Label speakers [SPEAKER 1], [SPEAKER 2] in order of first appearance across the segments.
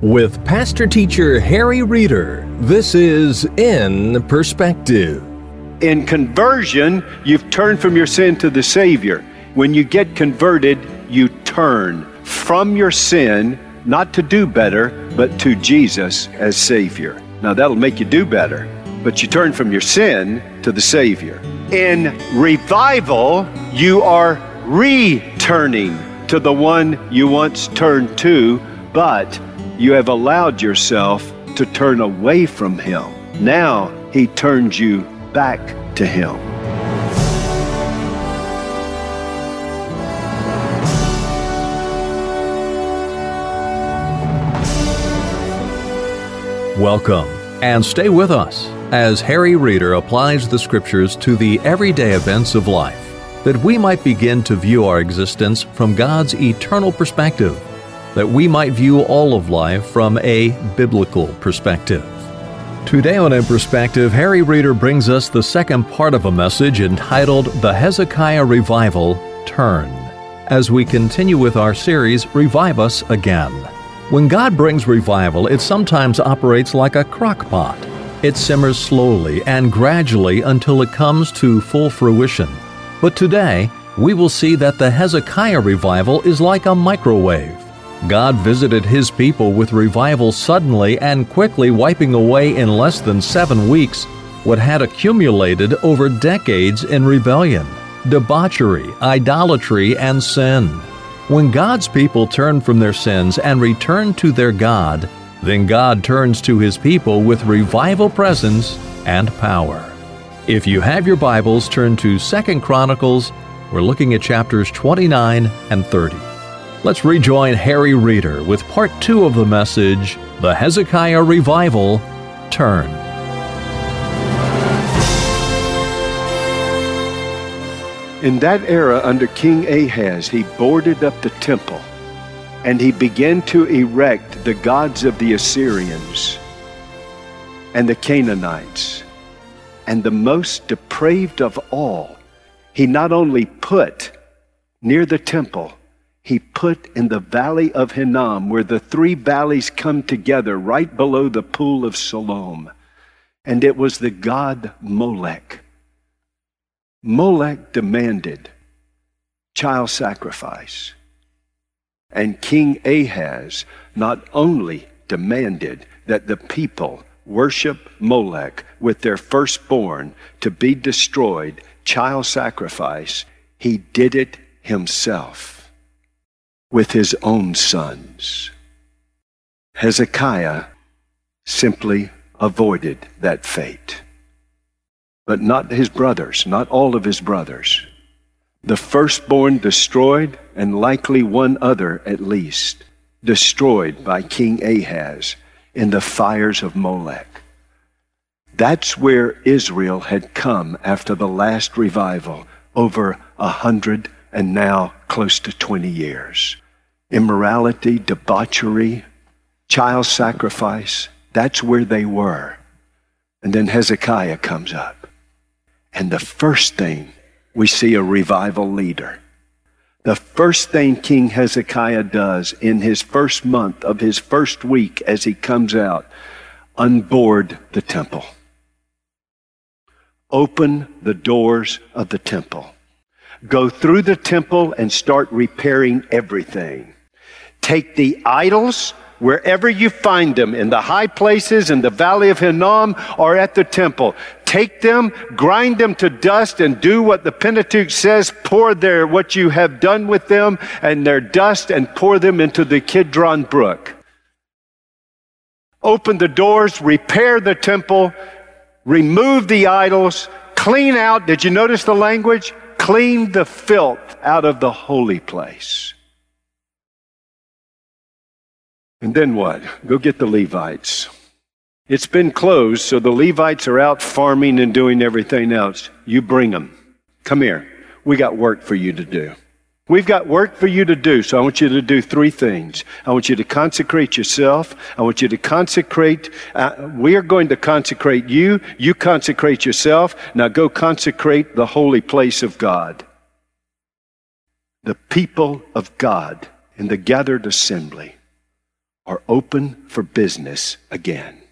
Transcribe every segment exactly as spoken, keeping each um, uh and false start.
[SPEAKER 1] With Pastor Teacher Harry Reeder, this is In Perspective.
[SPEAKER 2] In conversion, you've turned from your sin to the Savior. When you get converted, you turn from your sin, not to do better, but to Jesus as Savior. Now that'll make you do better, but you turn from your sin to the Savior. In revival, you are returning to the one you once turned to, but you have allowed yourself to turn away from Him. Now He turns you back to Him.
[SPEAKER 1] Welcome, and stay with us as Harry Reeder applies the Scriptures to the everyday events of life, that we might begin to view our existence from God's eternal perspective, that we might view all of life from a biblical perspective. Today on In Perspective, Harry Reeder brings us the second part of a message entitled The Hezekiah Revival, Turn, as we continue with our series, Revive Us Again. When God brings revival, it sometimes operates like a crock pot. It simmers slowly and gradually until it comes to full fruition. But today, we will see that the Hezekiah revival is like a microwave. God visited His people with revival suddenly and quickly, wiping away in less than seven weeks what had accumulated over decades in rebellion, debauchery, idolatry, and sin. When God's people turn from their sins and return to their God, then God turns to His people with revival presence and power. If you have your Bibles, turn to Second Chronicles. We're looking at chapters twenty-nine and thirty. Let's rejoin Harry Reeder with part two of the message, The Hezekiah Revival, Turn.
[SPEAKER 2] In that era under King Ahaz, he boarded up the temple and he began to erect the gods of the Assyrians and the Canaanites. And the most depraved of all, he not only put near the temple, he put in the valley of Hinnom, where the three valleys come together right below the pool of Siloam. And it was the god Molech. Molech demanded child sacrifice. And King Ahaz not only demanded that the people worship Molech with their firstborn to be destroyed, child sacrifice, he did it himself with his own sons. Hezekiah simply avoided that fate. But not his brothers, not all of his brothers. The firstborn destroyed, and likely one other at least, destroyed by King Ahaz in the fires of Molech. That's where Israel had come after the last revival, over a hundred and now close to twenty years. Immorality, debauchery, child sacrifice, that's where they were. And then Hezekiah comes up. And the first thing, we see a revival leader. The first thing King Hezekiah does in his first month of his first week as he comes out, unboard the temple. Open the doors of the temple. Go through the temple and start repairing everything. Take the idols, wherever you find them, in the high places, in the valley of Hinnom, or at the temple. Take them, grind them to dust, and do what the Pentateuch says, pour their, what you have done with them, and their dust, and pour them into the Kidron Brook. Open the doors, repair the temple, remove the idols, clean out, did you notice the language? Clean the filth out of the holy place. And then what? Go get the Levites. It's been closed, so the Levites are out farming and doing everything else. You bring them. Come here. We got work for you to do. We've got work for you to do, so I want you to do three things. I want you to consecrate yourself. I want you to consecrate. Uh, we are going to consecrate you. You consecrate yourself. Now go consecrate the holy place of God. The people of God in the gathered assembly are open for business again.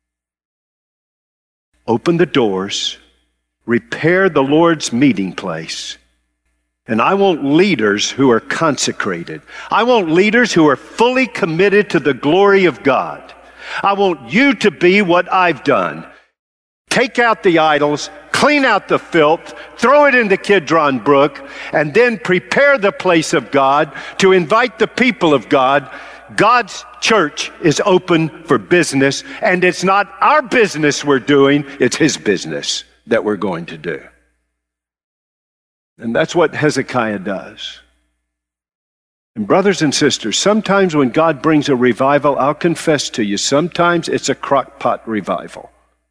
[SPEAKER 2] Open the doors, repair the Lord's meeting place. And I want leaders who are consecrated. I want leaders who are fully committed to the glory of God. I want you to be what I've done. Take out the idols, clean out the filth, throw it in the Kidron Brook, and then prepare the place of God to invite the people of God. God's church is open for business, and it's not our business we're doing, it's His business that we're going to do. And that's what Hezekiah does. And brothers and sisters, sometimes when God brings a revival, I'll confess to you, sometimes it's a crock pot revival.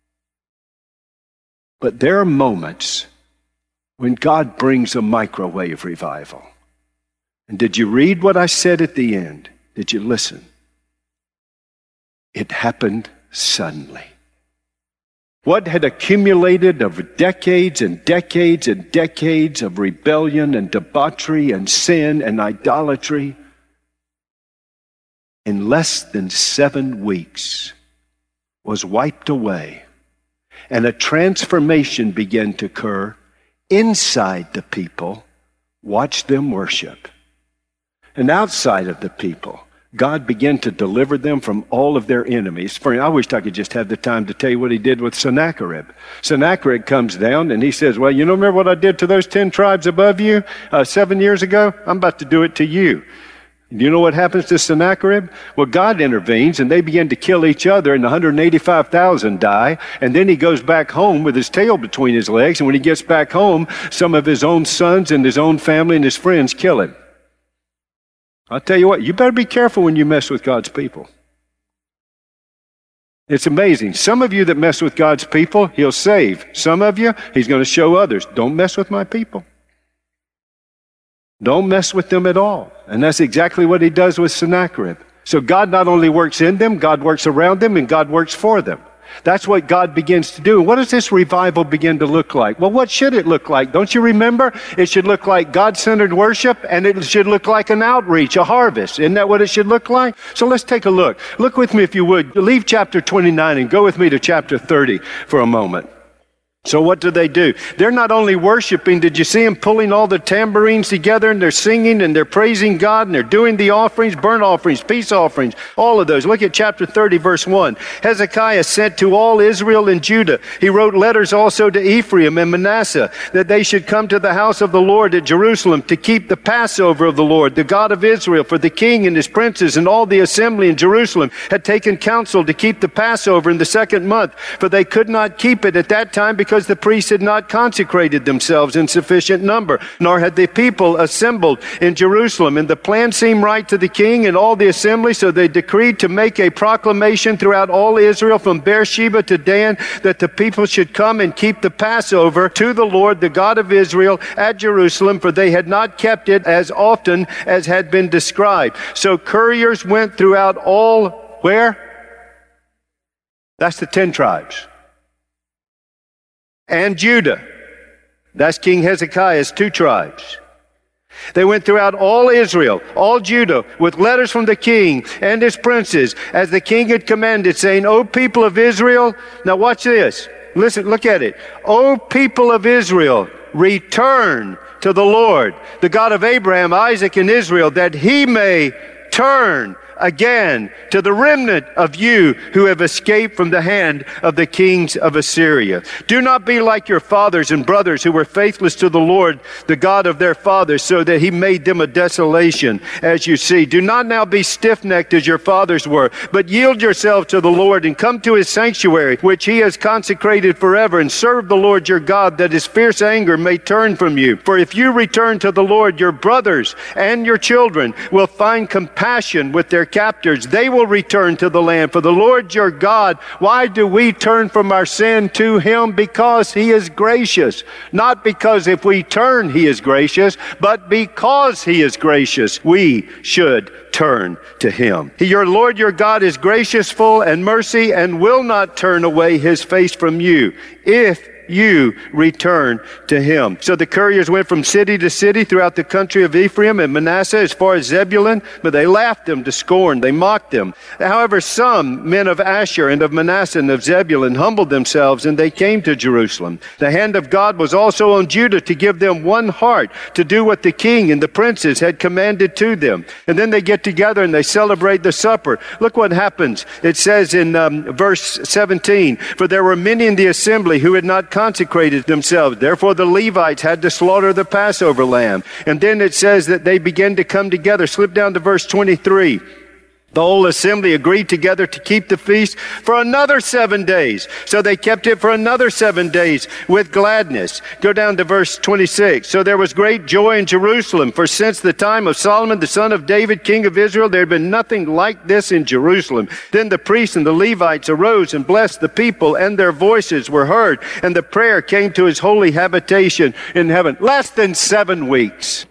[SPEAKER 2] But there are moments when God brings a microwave revival. And did you read what I said at the end? Did you listen? It happened suddenly. What had accumulated over decades and decades and decades of rebellion and debauchery and sin and idolatry, in less than seven weeks was wiped away, and a transformation began to occur inside the people. Watch them worship. And outside of the people, God began to deliver them from all of their enemies. For I wish I could just have the time to tell you what He did with Sennacherib. Sennacherib comes down and he says, well, you know, remember what I did to those ten tribes above you uh, seven years ago? I'm about to do it to you. Do you know what happens to Sennacherib? Well, God intervenes and they begin to kill each other, and one hundred eighty-five thousand die. And then he goes back home with his tail between his legs. And when he gets back home, some of his own sons and his own family and his friends kill him. I'll tell you what, you better be careful when you mess with God's people. It's amazing. Some of you that mess with God's people, He'll save. Some of you, He's going to show others. Don't mess with my people. Don't mess with them at all. And that's exactly what He does with Sennacherib. So God not only works in them, God works around them, and God works for them. That's what God begins to do. And what does this revival begin to look like? Well, what should it look like? Don't you remember? It should look like God-centered worship, and it should look like an outreach, a harvest. Isn't that what it should look like? So let's take a look. Look with me, if you would. Leave chapter twenty-nine and go with me to chapter thirty for a moment. So what do they do? They're not only worshiping. Did you see them pulling all the tambourines together, and they're singing and they're praising God, and they're doing the offerings, burnt offerings, peace offerings, all of those. Look at chapter thirty, verse one. Hezekiah sent to all Israel and Judah. He wrote letters also to Ephraim and Manasseh that they should come to the house of the Lord at Jerusalem to keep the Passover of the Lord, the God of Israel. For the king and his princes and all the assembly in Jerusalem had taken counsel to keep the Passover in the second month, for they could not keep it at that time because Because the priests had not consecrated themselves in sufficient number, nor had the people assembled in Jerusalem. And the plan seemed right to the king and all the assembly, so they decreed to make a proclamation throughout all Israel from Beersheba to Dan, that the people should come and keep the Passover to the Lord, the God of Israel, at Jerusalem, for they had not kept it as often as had been described. So couriers went throughout all, where? That's the ten tribes. And Judah. That's King Hezekiah's two tribes. They went throughout all Israel, all Judah, with letters from the king and his princes, as the king had commanded, saying, O people of Israel, now watch this. Listen, look at it. O people of Israel, return to the Lord, the God of Abraham, Isaac, and Israel, that He may turn again to the remnant of you who have escaped from the hand of the kings of Assyria. Do not be like your fathers and brothers who were faithless to the Lord, the God of their fathers, so that He made them a desolation, as you see. Do not now be stiff-necked as your fathers were, but yield yourselves to the Lord and come to His sanctuary, which He has consecrated forever, and serve the Lord your God, that His fierce anger may turn from you. For if you return to the Lord, your brothers and your children will find compassion with their captors. They will return to the land. For the Lord your God, why do we turn from our sin to Him? Because He is gracious. Not because if we turn He is gracious, but because He is gracious, we should turn to him. Your Lord your God is gracious, full and mercy, and will not turn away his face from you, if you return to him. So the couriers went from city to city throughout the country of Ephraim and Manasseh as far as Zebulun, but they laughed them to scorn. They mocked them. However, some men of Asher and of Manasseh and of Zebulun humbled themselves, and they came to Jerusalem. The hand of God was also on Judah to give them one heart to do what the king and the princes had commanded to them. And then they get together and they celebrate the supper. Look what happens. It says in um, verse seventeen, for there were many in the assembly who had not consecrated themselves. Therefore the Levites had to slaughter the Passover lamb. And then it says that they began to come together. Slip down to verse twenty-three. The whole assembly agreed together to keep the feast for another seven days. So they kept it for another seven days with gladness. Go down to verse twenty-six. So there was great joy in Jerusalem, for since the time of Solomon, the son of David, king of Israel, there had been nothing like this in Jerusalem. Then the priests and the Levites arose and blessed the people, and their voices were heard, and the prayer came to his holy habitation in heaven. Less than seven weeks.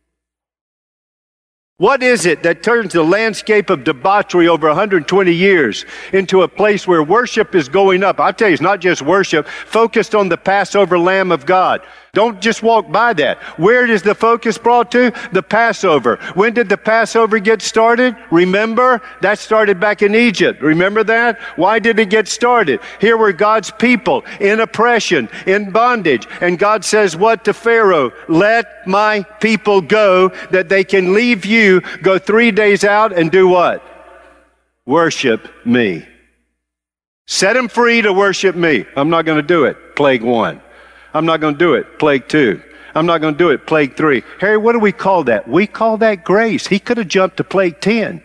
[SPEAKER 2] What is it that turns the landscape of debauchery over one hundred twenty years into a place where worship is going up? I'll tell you, it's not just worship, focused on the Passover Lamb of God. Don't just walk by that. Where is the focus brought to? The Passover. When did the Passover get started? Remember? That started back in Egypt. Remember that? Why did it get started? Here were God's people in oppression, in bondage. And God says what to Pharaoh? Let my people go, that they can leave you, go three days out and do what? Worship me. Set them free to worship me. I'm not going to do it. Plague one. I'm not going to do it. Plague two. I'm not going to do it. Plague three. Harry, what do we call that? We call that grace. He could have jumped to plague ten.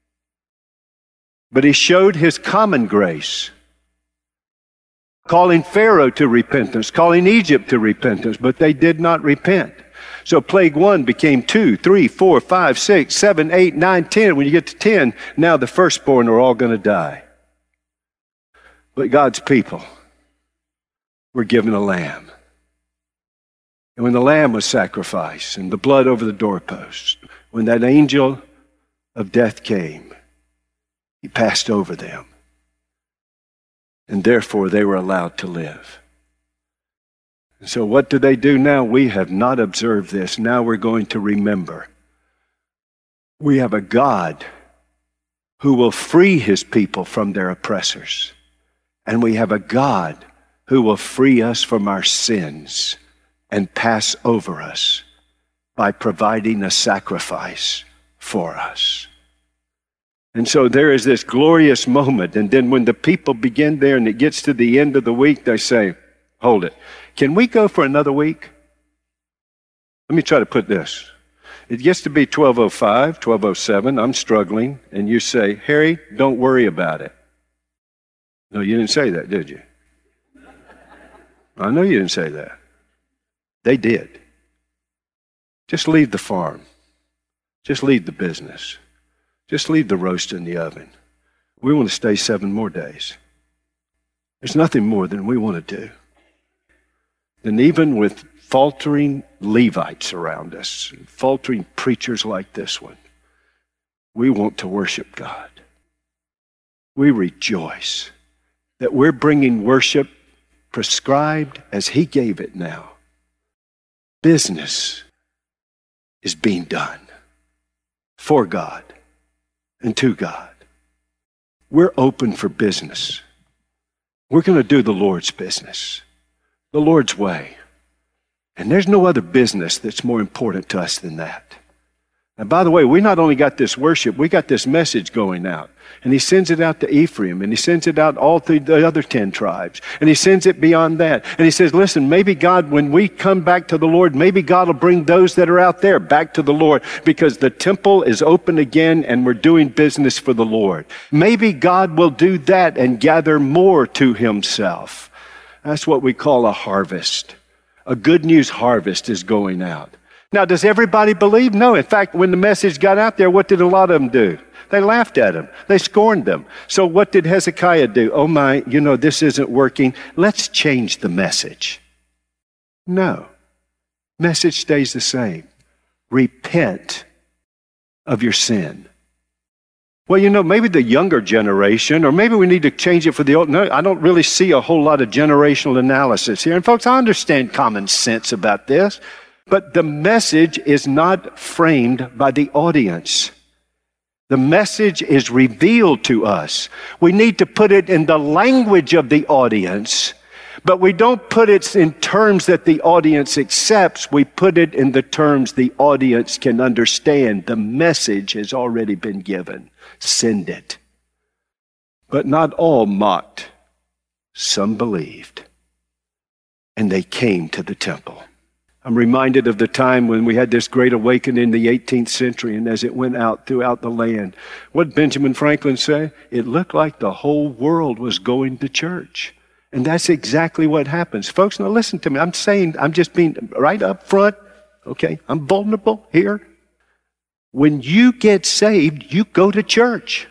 [SPEAKER 2] But he showed his common grace, calling Pharaoh to repentance, calling Egypt to repentance, but they did not repent. So plague one became two, three, four, five, six, seven, eight, nine, ten. When you get to ten, now the firstborn are all going to die. But God's people were given a lamb. And when the lamb was sacrificed and the blood over the doorpost, when that angel of death came, he passed over them. And therefore they were allowed to live. And so what do they do now? We have not observed this. Now we're going to remember. We have a God who will free his people from their oppressors. And we have a God who will free us from our sins and pass over us by providing a sacrifice for us. And so there is this glorious moment. And then when the people begin there and it gets to the end of the week, they say, hold it. Can we go for another week? Let me try to put this. It gets to be twelve oh five, twelve oh seven. I'm struggling. And you say, Harry, don't worry about it. No, you didn't say that, did you? I know you didn't say that. They did. Just leave the farm. Just leave the business. Just leave the roast in the oven. We want to stay seven more days. There's nothing more than we want to do. And even with faltering Levites around us, faltering preachers like this one, we want to worship God. We rejoice that we're bringing worship prescribed as he gave it now. Business is being done for God and to God. We're open for business. We're going to do the Lord's business, the Lord's way. And there's no other business that's more important to us than that. And by the way, we not only got this worship, we got this message going out. And he sends it out to Ephraim, and he sends it out all through the other ten tribes. And he sends it beyond that. And he says, listen, maybe God, when we come back to the Lord, maybe God will bring those that are out there back to the Lord, because the temple is open again and we're doing business for the Lord. Maybe God will do that and gather more to himself. That's what we call a harvest. A good news harvest is going out. Now, does everybody believe? No. In fact, when the message got out there, what did a lot of them do? They laughed at him. They scorned them. So what did Hezekiah do? Oh my, you know, this isn't working. Let's change the message. No. Message stays the same. Repent of your sin. Well, you know, maybe the younger generation, or maybe we need to change it for the old. No, I don't really see a whole lot of generational analysis here. And folks, I understand common sense about this, but the message is not framed by the audience. The message is revealed to us. We need to put it in the language of the audience, but we don't put it in terms that the audience accepts. We put it in the terms the audience can understand. The message has already been given. Send it. But not all mocked. Some believed. And they came to the temple. I'm reminded of the time when we had this great awakening in the eighteenth century, and as it went out throughout the land, what did Benjamin Franklin say? It looked like the whole world was going to church. And that's exactly what happens. Folks, now listen to me. I'm saying, I'm just being right up front. Okay, I'm vulnerable here. When you get saved, you go to church.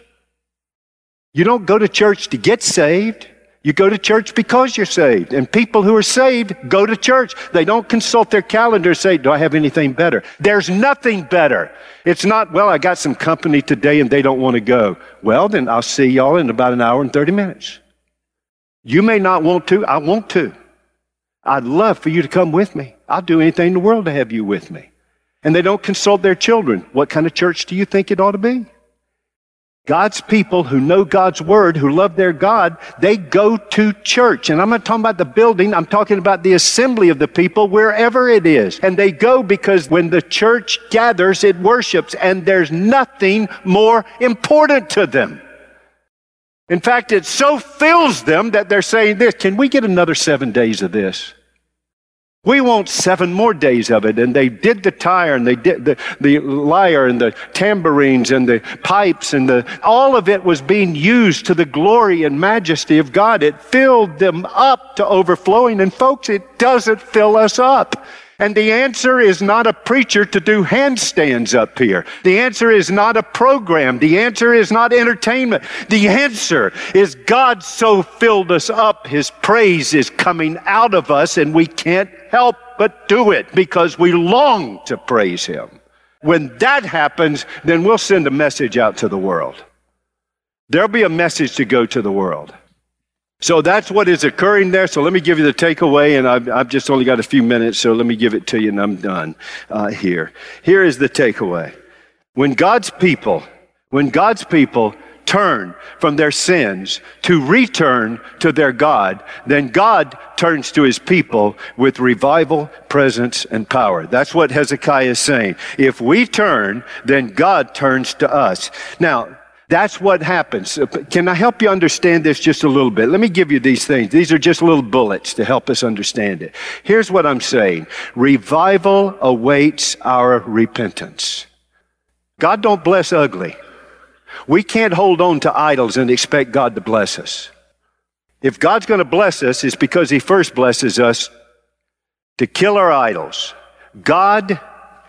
[SPEAKER 2] You don't go to church to get saved. You go to church because you're saved. And people who are saved go to church. They don't consult their calendar and say, do I have anything better? There's nothing better. It's not, well, I got some company today and they don't want to go. Well, then I'll see y'all in about an hour and thirty minutes. You may not want to. I want to. I'd love for you to come with me. I'll do anything in the world to have you with me. And they don't consult their children. What kind of church do you think it ought to be? God's people who know God's word, who love their God, they go to church. And I'm not talking about the building. I'm talking about the assembly of the people wherever it is. And they go because when the church gathers, it worships. And there's nothing more important to them. In fact, it so fills them that they're saying this, can we get another seven days of this? We want seven more days of it. And they did the tire and they did the, the lyre and the tambourines and the pipes and the, all of it was being used to the glory and majesty of God. It filled them up to overflowing. And folks, it doesn't fill us up. And the answer is not a preacher to do handstands up here. The answer is not a program. The answer is not entertainment. The answer is God so filled us up, His praise is coming out of us, and we can't help but do it because we long to praise Him. When that happens, then we'll send a message out to the world. There'll be a message to go to the world. So that's what is occurring there. So let me give you the takeaway, and I've, I've just only got a few minutes, so let me give it to you, and I'm done uh, here. Here is the takeaway. When God's people, when God's people turn from their sins to return to their God, then God turns to His people with revival, presence, and power. That's what Hezekiah is saying. If we turn, then God turns to us. Now, that's what happens. Can I help you understand this just a little bit? Let me give you these things. These are just little bullets to help us understand it. Here's what I'm saying. Revival awaits our repentance. God don't bless ugly. We can't hold on to idols and expect God to bless us. If God's going to bless us, it's because He first blesses us to kill our idols. God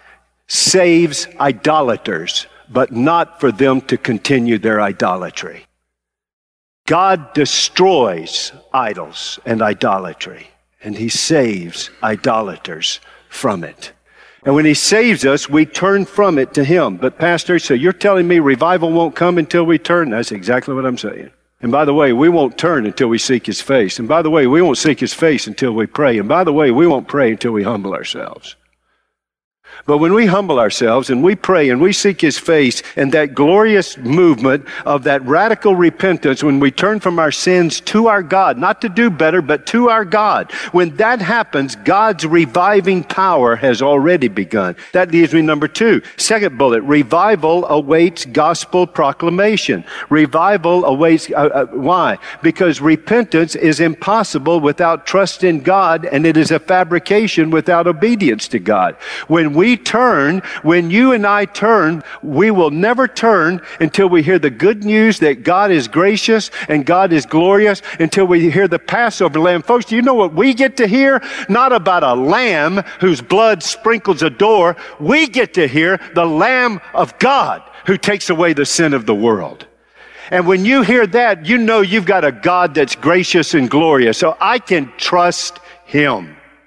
[SPEAKER 2] saves idolaters, but not for them to continue their idolatry. God destroys idols and idolatry, and He saves idolaters from it. And when He saves us, we turn from it to Him. But Pastor, so you're telling me revival won't come until we turn? That's exactly what I'm saying. And by the way, we won't turn until we seek His face. And by the way, we won't seek His face until we pray. And by the way, we won't pray until we humble ourselves. But when we humble ourselves and we pray and we seek His face and that glorious movement of that radical repentance, when we turn from our sins to our God, not to do better, but to our God, when that happens, God's reviving power has already begun. That leaves me number two. Second bullet, revival awaits gospel proclamation. Revival awaits, uh, uh, why? Because repentance is impossible without trust in God, and it is a fabrication without obedience to God. When we turn, when you and I turn, we will never turn until we hear the good news that God is gracious and God is glorious, until we hear the Passover lamb. Folks, do you know what we get to hear? Not about a lamb whose blood sprinkles a door. We get to hear the Lamb of God who takes away the sin of the world. And when you hear that, you know you've got a God that's gracious and glorious. So I can trust Him.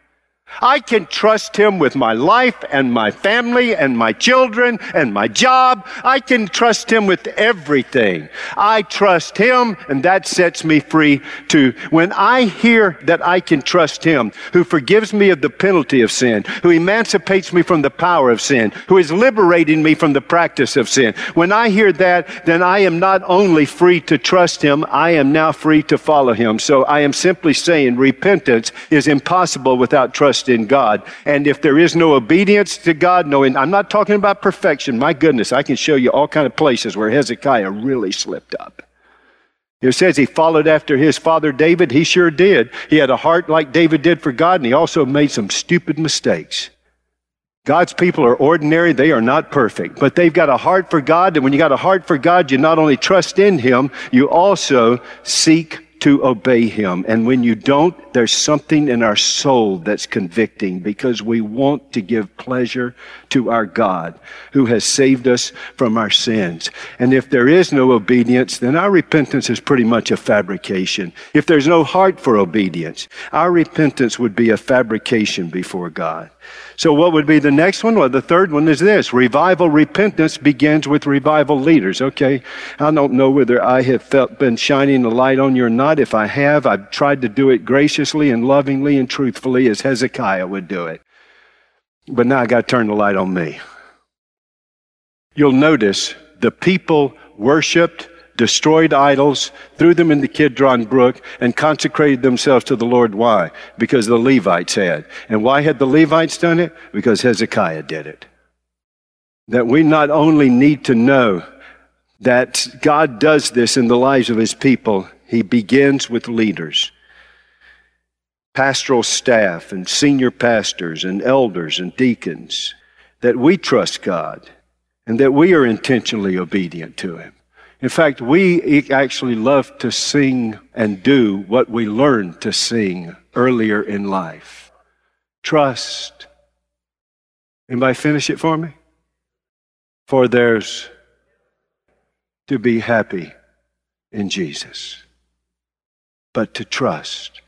[SPEAKER 2] I can trust Him with my life and my family and my children and my job. I can trust Him with everything. I trust Him, and that sets me free too. When I hear that I can trust Him, who forgives me of the penalty of sin, who emancipates me from the power of sin, who is liberating me from the practice of sin, when I hear that, then I am not only free to trust Him, I am now free to follow Him. So I am simply saying repentance is impossible without trust in God. And if there is no obedience to God, no, and I'm not talking about perfection. My goodness, I can show you all kind of places where Hezekiah really slipped up. It says he followed after his father David. He sure did. He had a heart like David did for God, and he also made some stupid mistakes. God's people are ordinary. They are not perfect, but they've got a heart for God. And when you got a heart for God, you not only trust in Him, you also seek to obey Him. And when you don't, there's something in our soul that's convicting, because we want to give pleasure to our God who has saved us from our sins. And if there is no obedience, then our repentance is pretty much a fabrication. If there's no heart for obedience, our repentance would be a fabrication before God. So what would be the next one? Well, the third one is this. Revival repentance begins with revival leaders. Okay, I don't know whether I have felt been shining the light on you or not. If I have, I've tried to do it graciously and lovingly and truthfully as Hezekiah would do it. But now I got to turn the light on me. You'll notice the people worshiped, destroyed idols, threw them in the Kidron Brook, and consecrated themselves to the Lord. Why? Because the Levites had. And why had the Levites done it? Because Hezekiah did it. That we not only need to know that God does this in the lives of His people, He begins with leaders. Pastoral staff and senior pastors and elders and deacons. That we trust God and that we are intentionally obedient to Him. In fact, we actually love to sing and do what we learned to sing earlier in life. Trust. Anybody finish it for me? For there's to be happy in Jesus, but to trust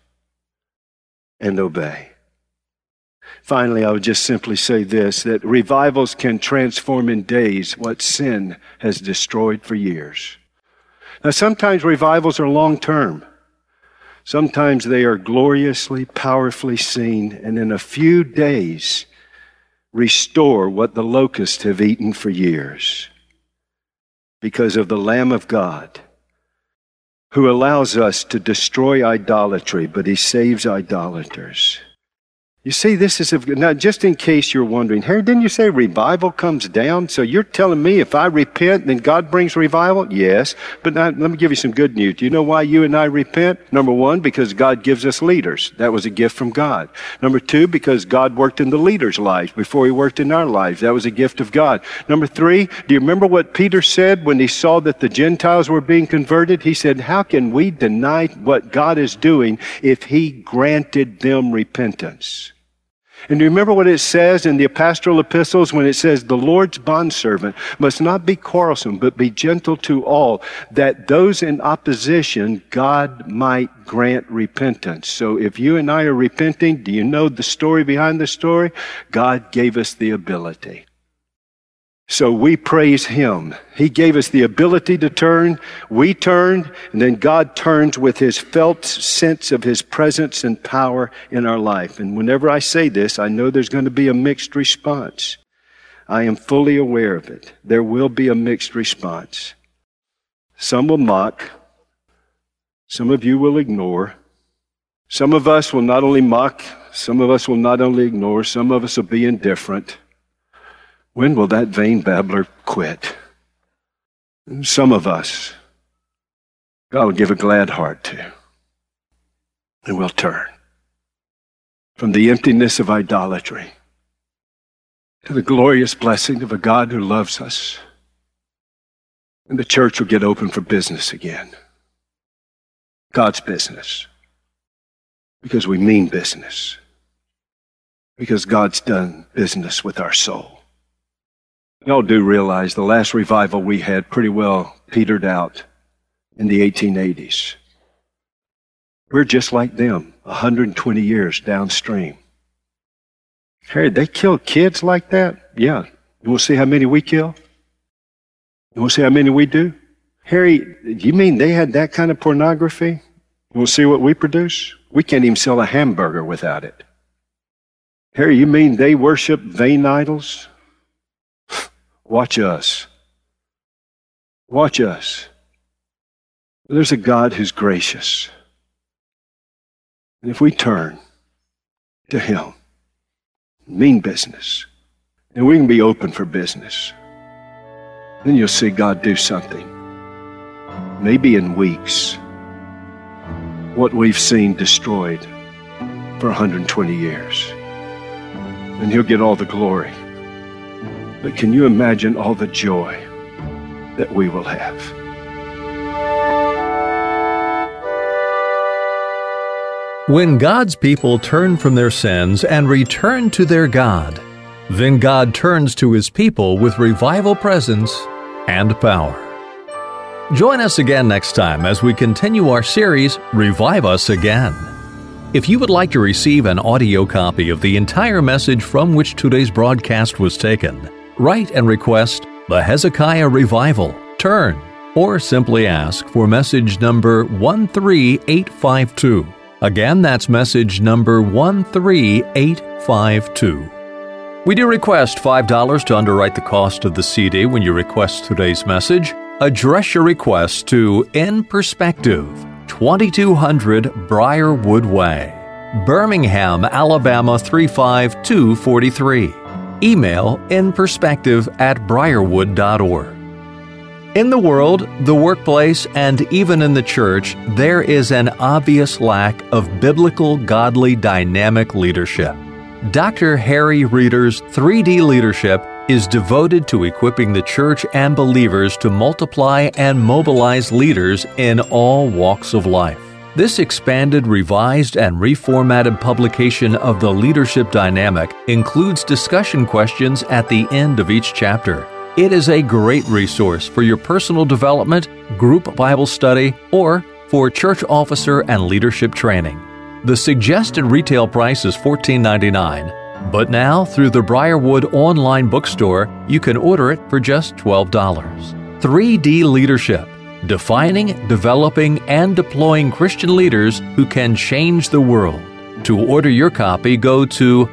[SPEAKER 2] and obey. Finally, I would just simply say this, that revivals can transform in days what sin has destroyed for years. Now, sometimes revivals are long-term. Sometimes they are gloriously, powerfully seen, and in a few days restore what the locusts have eaten for years. Because of the Lamb of God, who allows us to destroy idolatry, but He saves idolaters. You see, this is, a, now just in case you're wondering, Harry, didn't you say revival comes down? So you're telling me if I repent, then God brings revival? Yes, but now, let me give you some good news. Do you know why you and I repent? Number one, because God gives us leaders. That was a gift from God. Number two, because God worked in the leaders' lives before He worked in our lives. That was a gift of God. Number three, do you remember what Peter said when he saw that the Gentiles were being converted? He said, how can we deny what God is doing if He granted them repentance? And do you remember what it says in the pastoral epistles when it says, the Lord's bondservant must not be quarrelsome, but be gentle to all, that those in opposition God might grant repentance. So if you and I are repenting, do you know the story behind the story? God gave us the ability. So we praise Him. He gave us the ability to turn. We turned, and then God turns with His felt sense of His presence and power in our life. And whenever I say this, I know there's going to be a mixed response. I am fully aware of it. There will be a mixed response. Some will mock. Some of you will ignore. Some of us will not only mock, some of us will not only ignore, some of us will be indifferent. When will that vain babbler quit? And some of us, God will give a glad heart to, and we'll turn from the emptiness of idolatry to the glorious blessing of a God who loves us. And the church will get open for business again. God's business. Because we mean business. Because God's done business with our soul. You all do realize the last revival we had pretty well petered out in the eighteen eighties. We're just like them, one hundred twenty years downstream. Harry, they kill kids like that? Yeah. You want to see how many we kill? You want to see how many we do? Harry, you mean they had that kind of pornography? You want to see what we produce? We can't even sell a hamburger without it. Harry, you mean they worship vain idols? Watch us. Watch us. There's a God who's gracious. And if we turn to Him, mean business, and we can be open for business, then you'll see God do something. Maybe in weeks, what we've seen destroyed for one hundred twenty years. And He'll get all the glory. But can you imagine all the joy that we will have?
[SPEAKER 1] When God's people turn from their sins and return to their God, then God turns to His people with revival presence and power. Join us again next time as we continue our series, Revive Us Again. If you would like to receive an audio copy of the entire message from which today's broadcast was taken, write and request the Hezekiah Revival, Turn, or simply ask for message number one three eight five two. Again, that's message number one three eight five two. We do request five dollars to underwrite the cost of the C D when you request today's message. Address your request to In Perspective, twenty-two hundred Briarwood Way, Birmingham, Alabama three five two four three. Email inperspective at briarwood dot org. In the world, the workplace, and even in the church, there is an obvious lack of biblical, godly, dynamic leadership. Doctor Harry Reeder's three D Leadership is devoted to equipping the church and believers to multiply and mobilize leaders in all walks of life. This expanded, revised, and reformatted publication of the leadership dynamic includes discussion questions at the end of each chapter. It is a great resource for your personal development, group Bible study, or for church officer and leadership training. The suggested retail price is fourteen ninety-nine dollars. But now, through the Briarwood online bookstore, you can order it for just twelve dollars. three D Leadership, defining, developing, and deploying Christian leaders who can change the world. To order your copy, go to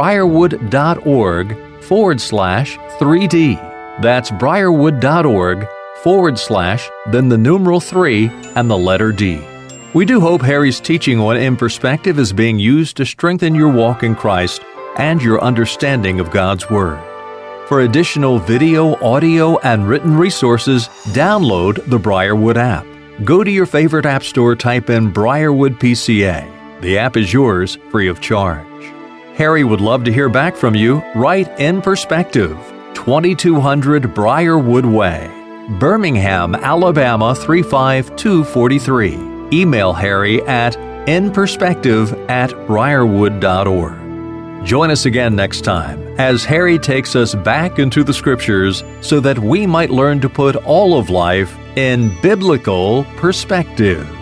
[SPEAKER 1] briarwood.org forward slash 3D. That's briarwood.org forward slash, then the numeral three and the letter D. We do hope Harry's teaching on In Perspective is being used to strengthen your walk in Christ and your understanding of God's Word. For additional video, audio, and written resources, download the Briarwood app. Go to your favorite app store, type in Briarwood P C A. The app is yours, free of charge. Harry would love to hear back from you. Write In Perspective, twenty-two hundred Briarwood Way, Birmingham, Alabama three five two four three. Email Harry at inperspective at briarwood dot org. Join us again next time as Harry takes us back into the Scriptures so that we might learn to put all of life in biblical perspective.